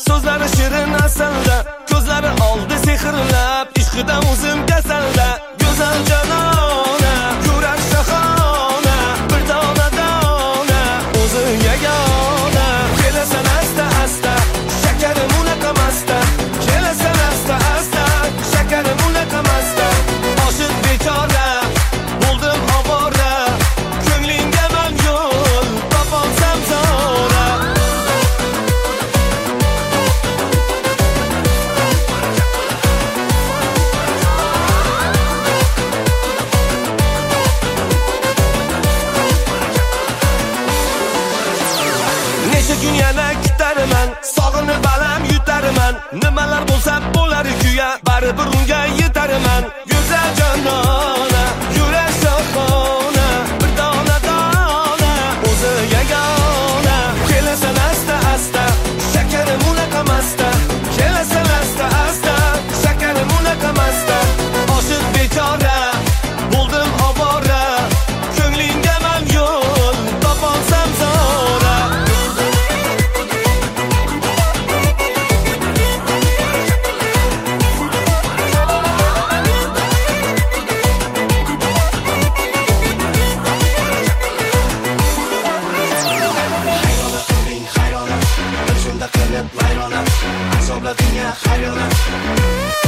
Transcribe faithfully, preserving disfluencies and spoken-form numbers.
so'zlari shirin asalda, ko'zlari oldi sehrlab, ishqidan o'zim kasalda. Go'zal janona, yurak shahona, bir dona dona, o'zi yagona. Kelasan asta asta, shakarim unaqa masta. Kelasan asta asta, shakarim unaqa masta. Oshiq bechora, bo'ldim ovora, ko'nglingga man yo'l topolsam zora. Necha kun yana kutarman, sog'inib balam yutarman. Nimalar bo'lsa bo'lar kuya, baribir unga yetarman. Go'zal janona, yurak shohona, bir dona dona, o'zi yagona. Kelasan asta asta, shakarim unaqa masta. Kelasan asta asta, shakarim unaqa masta. Oshiq bechora, bo'ldim ovora, ko'nglingga man yo'l topolsam zora. Vayrona, bir shunda qilib vayrona, azoblading ya hayrona.